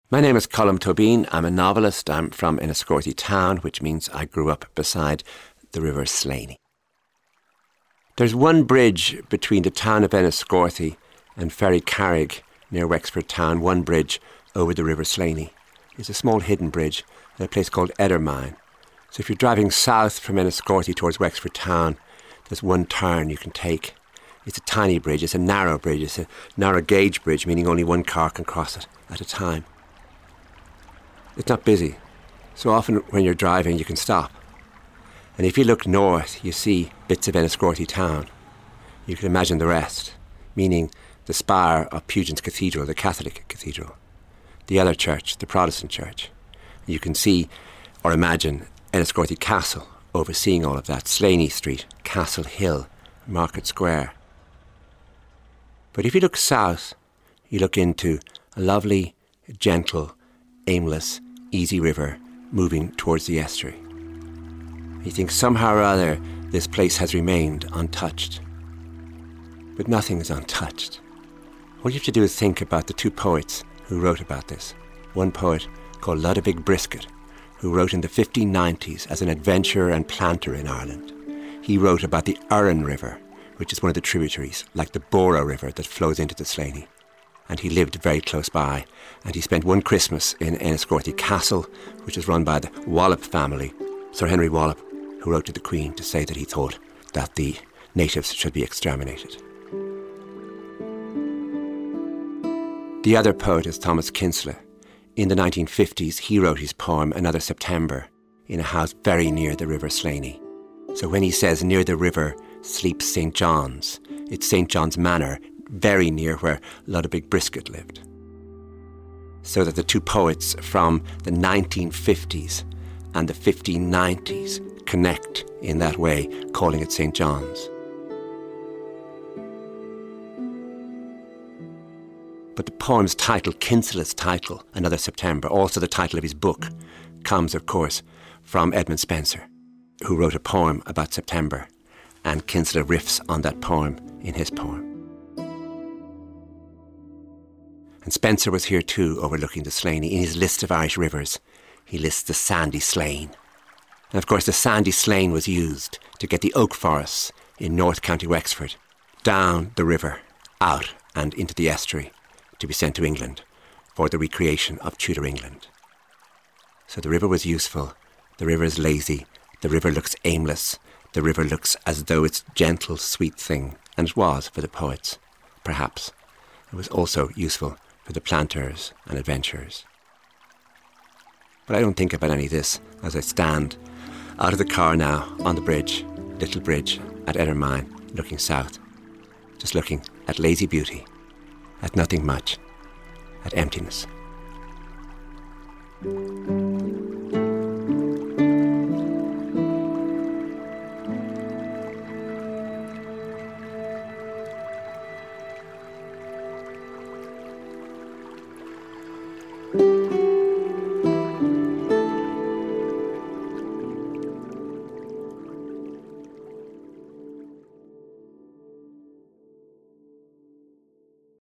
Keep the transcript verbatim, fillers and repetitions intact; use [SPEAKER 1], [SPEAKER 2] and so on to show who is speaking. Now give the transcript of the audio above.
[SPEAKER 1] My name is Colm Tóibín. I'm a novelist. I'm from Enniscorthy town, which means I grew up beside the River Slaney. There's one bridge between the town of Enniscorthy and Ferrycarrig near Wexford town, one bridge over the River Slaney. It's a small hidden bridge at a place called Edermine. So if you're driving south from Enniscorthy towards Wexford town, there's one turn you can take. It's a tiny bridge. It's a narrow bridge. It's a narrow gauge bridge, meaning only one car can cross it at a time. It's not busy. So often when you're driving, you can stop. And if you look north, you see bits of Enniscorthy town. You can imagine the rest, meaning the spire of Pugins Cathedral, the Catholic cathedral, the other church, the Protestant church. You can see or imagine Enniscorthy Castle overseeing all of that, Slaney Street, Castle Hill, Market Square. But if you look south, you look into a lovely, gentle, aimless, easy river moving towards the estuary. You think somehow or other this place has remained untouched. But nothing is untouched. All you have to do is think about the two poets who wrote about this. One poet called Ludovic Bryskett, who wrote in the fifteen nineties as an adventurer and planter in Ireland. He wrote about the Urran River, which is one of the tributaries, like the Bora River that flows into the Slaney. And he lived very close by, and he spent one Christmas in Enniscorthy Castle, which is run by the Wallop family, Sir Henry Wallop, who wrote to the Queen to say that he thought that the natives should be exterminated. The other poet is Thomas Kinsella. In the nineteen fifties, he wrote his poem Another September in a house very near the River Slaney. So when he says near the river sleeps Saint John's, it's Saint John's Manor, very near where Ludovic Bryskett lived. So that the two poets from the nineteen fifties and the fifteen nineties connect in that way, calling it Saint John's. But the poem's title, Kinsella's title, Another September, also the title of his book, comes, of course, from Edmund Spenser, who wrote a poem about September, and Kinsella riffs on that poem in his poem. And Spenser was here too, overlooking the Slaney. In his list of Irish rivers, he lists the Sandy Slane. And of course the Sandy Slane was used to get the oak forests in North County Wexford down the river, out and into the estuary to be sent to England for the recreation of Tudor England. So the river was useful, the river is lazy, the river looks aimless, the river looks as though it's a gentle, sweet thing, and it was for the poets, perhaps. It was also useful for the planters and adventurers. But I don't think about any of this as I stand out of the car now on the bridge, little bridge at Edermine, looking south, just looking at lazy beauty, at nothing much, at emptiness.